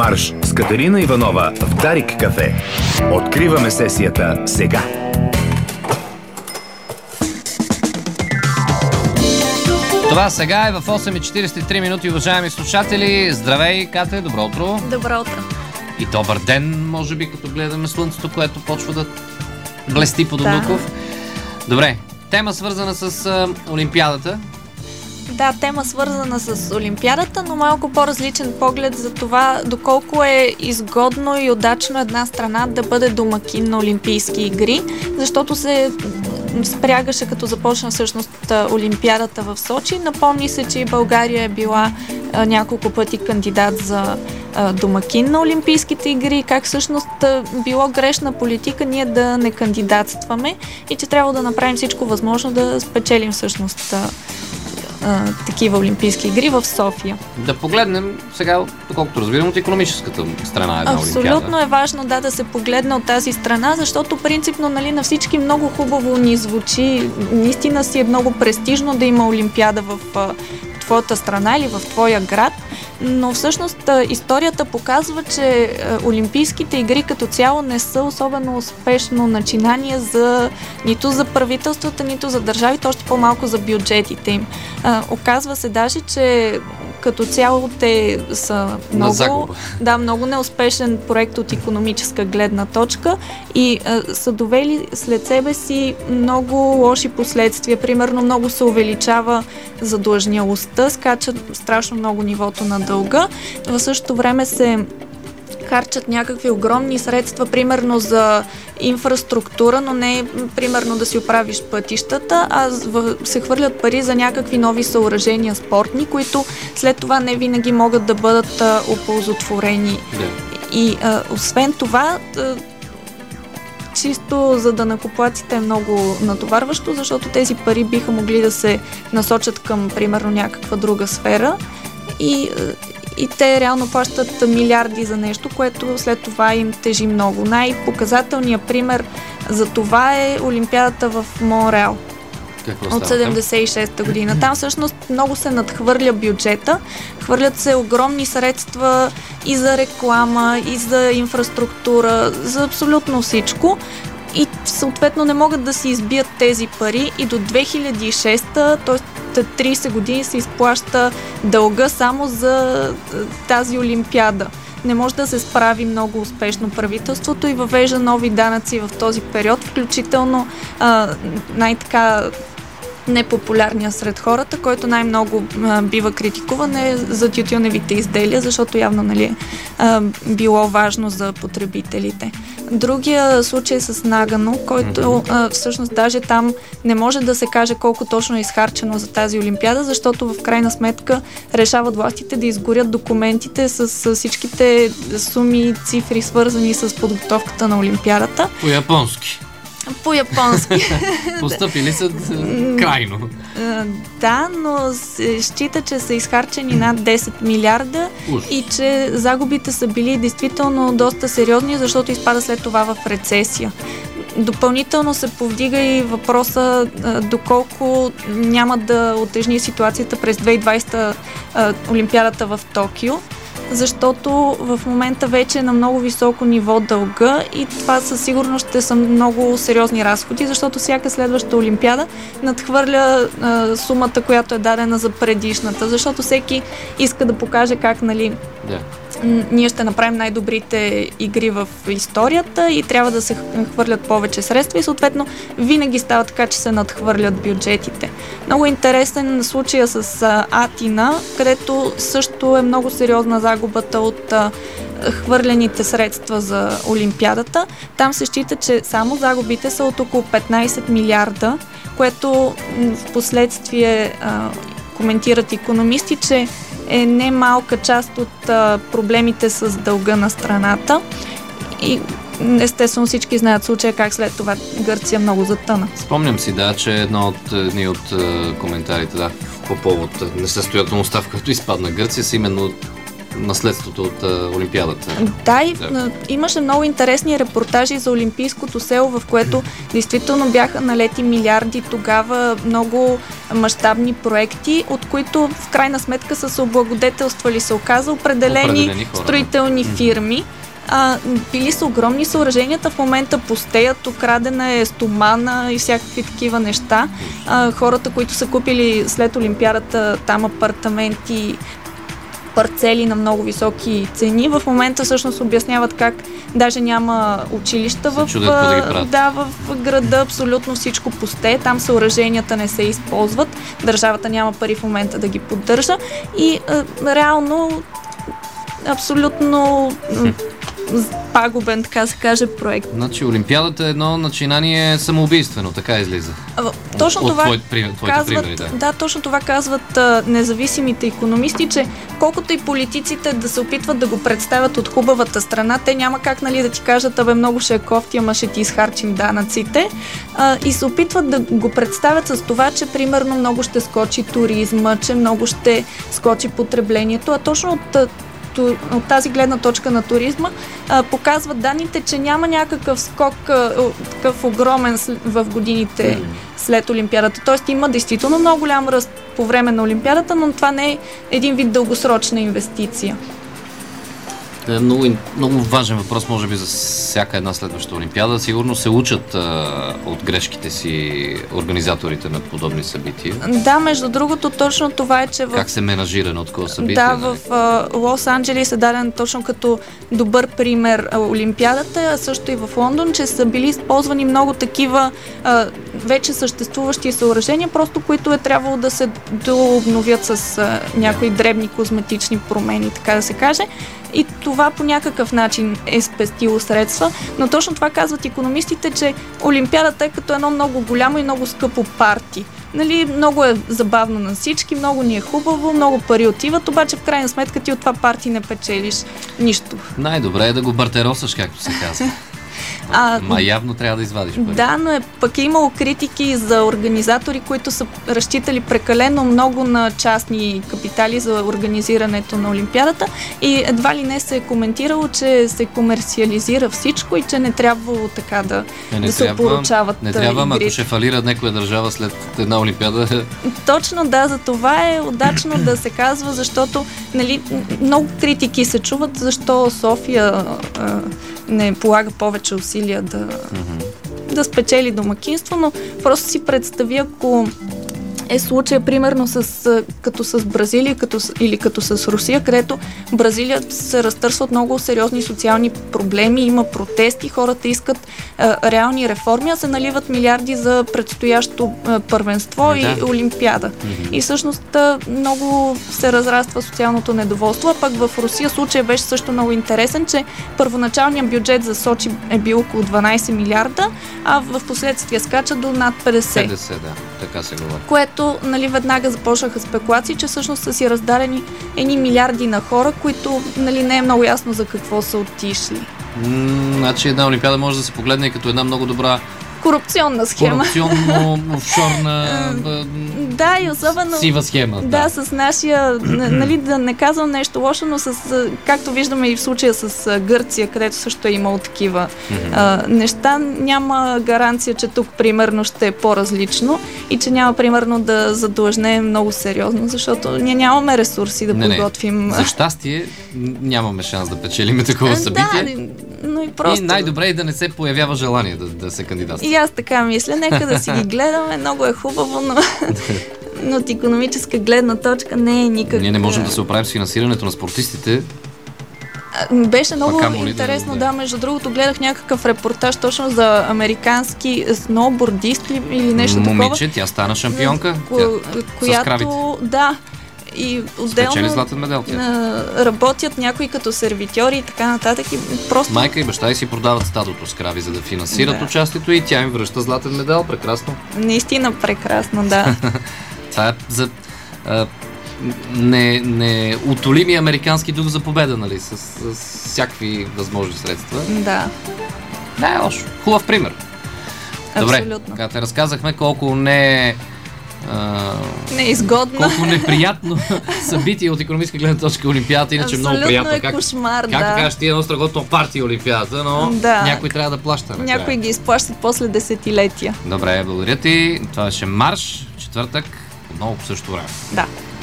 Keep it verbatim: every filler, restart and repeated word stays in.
марш с Катерина Иванова в Дарик кафе. Откриваме сесията сега. Това сега е в осем и четирийсет и три минути, уважаеми слушатели. Здравей, Кате, добро утро. Добро утро. И добър ден, може би, като гледаме слънцето, което почва да блести под Донуков. Да. Добре, тема свързана с а, Олимпиадата. Да, тема свързана с Олимпиадата, но малко по-различен поглед за това доколко е изгодно и удачно една страна да бъде домакин на Олимпийски игри, защото се спрягаше като започна всъщност Олимпиадата в Сочи. Напомни се, че и България е била а, няколко пъти кандидат за а, домакин на Олимпийските игри, как всъщност а, било грешна политика ние да не кандидатстваме и че трябва да направим всичко възможно да спечелим всъщност а, а, такива Олимпийски игри в София. Да погледнем сега, доколкото разбирам, от икономическата страна една Олимпиада. Абсолютно е важно да, да се погледне от тази страна, защото принципно, нали, на всички много хубаво ни звучи. Наистина си е много престижно да има Олимпиада в а, твоята страна или в твоя град, но всъщност а, историята показва, че а, Олимпийските игри като цяло не са особено успешно начинание за нито за правителствата, нито за държавите, още по-малко за бюджетите им. А, оказва се даже, че като цяло те са много, да, много неуспешен проект от икономическа гледна точка и а, са довели след себе си много лоши последствия. Примерно много се увеличава задлъжнялостта, скача страшно много нивото на дълга. В същото време се харчат някакви огромни средства, примерно за инфраструктура, но не примерно да си оправиш пътищата, а се хвърлят пари за някакви нови съоръжения спортни, които след това не винаги могат да бъдат а, оползотворени. Yeah. И а, освен това, а, чисто за данъкоплатците е много натоварващо, защото тези пари биха могли да се насочат към примерно някаква друга сфера и И те реално плащат милиарди за нещо, което след това им тежи много. Най-показателният пример за това е Олимпиадата в Монреал от седемдесет и шеста година. Там всъщност много се надхвърля бюджета, хвърлят се огромни средства и за реклама, и за инфраструктура, за абсолютно всичко. И съответно не могат да си избият тези пари и до две хиляди и шеста, т.е. трийсет години се изплаща дълга само за тази Олимпиада. Не може да се справи много успешно правителството и въвежда нови данъци в този период, включително а, най-така непопулярния сред хората, който най-много а, бива критикуван е за тютюневите изделия, защото явно, нали, а, било важно за потребителите. Другия случай с Нагано, който а, всъщност даже там не може да се каже колко точно е изхарчено за тази Олимпиада, защото в крайна сметка решават властите да изгорят документите с, с всичките суми и цифри, свързани с подготовката на Олимпиадата. По-японски. По-японски. Постъпили са крайно. Да, но се счита, че са изхарчени над десет милиарда Уж. И че загубите са били действително доста сериозни, защото изпада след това в рецесия. Допълнително се повдига и въпроса доколко няма да утежни ситуацията през две хиляди и двадесета Олимпиадата в Токио, защото в момента вече е на много високо ниво дълга и това със сигурност ще са много сериозни разходи, защото всяка следваща Олимпиада надхвърля а, сумата, която е дадена за предишната, защото всеки иска да покаже как, нали, yeah. ние ще направим най-добрите игри в историята и трябва да се хвърлят повече средства и съответно винаги става така, че се надхвърлят бюджетите. Много интересен случай с а, Атина, където също е много сериозна загубата от а, хвърлените средства за Олимпиадата. Там се счита, че само загубите са от около петнайсет милиарда, което в последствие а, коментират икономисти, че е немалка част от а, проблемите с дълга на страната и естествено всички знаят случая как след това Гърция много затъна. Спомням си, да, че едно от, едни от uh, коментарите, да, по повод несъстоятелността, в която изпадна Гърция, са именно наследството от а, Олимпиадата. Да, и Да. имаше много интересни репортажи за Олимпийското село, в което действително бяха налети милиарди тогава, много мащабни проекти, от които в крайна сметка са се облагодетелствали, се оказа, определени, Определени хора, строителни да. фирми. А, били са огромни съоръженията, в момента пустеят, окрадена е стомана и всякакви такива неща. А, хората, които са купили след Олимпиадата там апартаменти, парцели на много високи цени, в момента всъщност обясняват как даже няма училища в, чудят какво да ги правят. да, в града, абсолютно всичко пусте, там съоръженията не се използват, държавата няма пари в момента да ги поддържа и а, реално абсолютно м, пагубен, така се каже, проект. Значи Олимпиадата е едно начинание самоубийствено, така излиза. А, Точно от, това от твои, при, твоите казват, примери, да. да, точно това казват а, независимите икономисти, че колкото и политиците да се опитват да го представят от хубавата страна, те няма как, нали, да ти кажат, абе много ще е кофти, ама ще ти изхарчим данъците. А, и се опитват да го представят с това, че примерно много ще скочи туризма, че много ще скочи потреблението, а точно от от тази гледна точка на туризма, а, показват данните, че няма някакъв скок а, такъв огромен в годините след Олимпиадата. Тоест има действително много голям ръст по време на Олимпиадата, но това не е един вид дългосрочна инвестиция. Е много, много важен въпрос, може би, за всяка една следваща Олимпиада. Сигурно се учат а, от грешките си организаторите на подобни събития. Да, между другото, точно това е, че в... Как се менажира на такова събитие? Да, нали? в а, Лос-Анджелис е даден точно като добър пример а, Олимпиадата, а също и в Лондон, че са били използвани много такива а, вече съществуващи съоръжения, просто които е трябвало да се дообновят с а, някои дребни козметични промени, така да се каже. И това по някакъв начин е спестило средства, но точно това казват икономистите, че Олимпиадата е като едно много голямо и много скъпо парти. Нали, много е забавно на всички, много ни е хубаво, много пари отиват, обаче в крайна сметка ти от това парти не печелиш нищо. Най-добре е да го бартеросаш, както се казва. А, Ма явно трябва да извадиш пари. Да, но е, пък е имало критики за организатори, които са разчитали прекалено много на частни капитали за организирането на Олимпиадата и едва ли не се е коментирало, че се комерциализира всичко и че не трябвало така да, не, не да се трябва, опоручават Не трябва, ама ако игрите. ще фалира някоя държава след една Олимпиада. Точно, да, за това е удачно да се казва, защото, нали, много критики се чуват, защо София а, не полага повече усилия да, mm-hmm. да спечели домакинство, но просто си представи, ако е случая примерно с, като с Бразилия като, или като с Русия, където Бразилия се разтърсват много сериозни социални проблеми, има протести, хората искат а, реални реформи, а се наливат милиарди за предстоящо а, първенство да. и Олимпиада. Mm-hmm. И всъщност а, много се разраства социалното недоволство, а пък в Русия случая беше също много интересен, че първоначалният бюджет за Сочи е бил около дванайсет милиарда, а в последствие скача до над петдесет. петдесет, да, така се говори. Което, нали, веднага започнаха спекулации, че всъщност са си раздадени едни милиарди на хора, които, нали, не е много ясно за какво са отишли. М, значи една Олимпиада може да се погледне като една много добра Корупционна схема. корупционно, офшорна, б- Да, и особено... сива схема. Да, с нашия, нали, да не казвам нещо лошо, но с, както виждаме и в случая с Гърция, където също е имало такива а, неща, няма гаранция, че тук примерно ще е по-различно и че няма примерно да задлъжнем много сериозно, защото ние нямаме ресурси да не, подготвим. Не. За щастие нямаме шанс да печелим такова събитие. Да, но и просто... И най-добре е да не се появява желание да, да се кандидатства. И аз така мисля, нека да си ги гледаме, много е хубаво, но, но от икономическа гледна точка не е никак... Ние не можем да се оправим с финансирането на спортистите. Беше много интересно, да, да, между другото гледах някакъв репортаж точно за американски сноубордист или нещо Момиче, такова. Момиче, тя стана шампионка. Ко, тя, която, да, и отделно златен медал, работят някои като сервитьори и така нататък. И просто... Майка и баща и си продават стадото с крави, за да финансират да. участието и тя им връща златен медал. Прекрасно. Наистина прекрасно, да. Това е за а, не, не утолими американски дух за победа, нали? С, с, с всякакви възможни средства. Да. Не е лошо. Хубав пример. Добре, абсолютно. като те разказахме колко не Не е изгодно. Колко неприятно събитие от икономическа гледна точка Олимпиадата, иначе абсолютно много приятно. Е как, кошмар, как да. да кажеш, ти е едно страхотно партия Олимпиадата, но да. някой трябва да плаща. Някой ги изплащат после десетилетия. Добре, благодаря ти. Това беше Марш, четвъртък, отново по същото време. Да.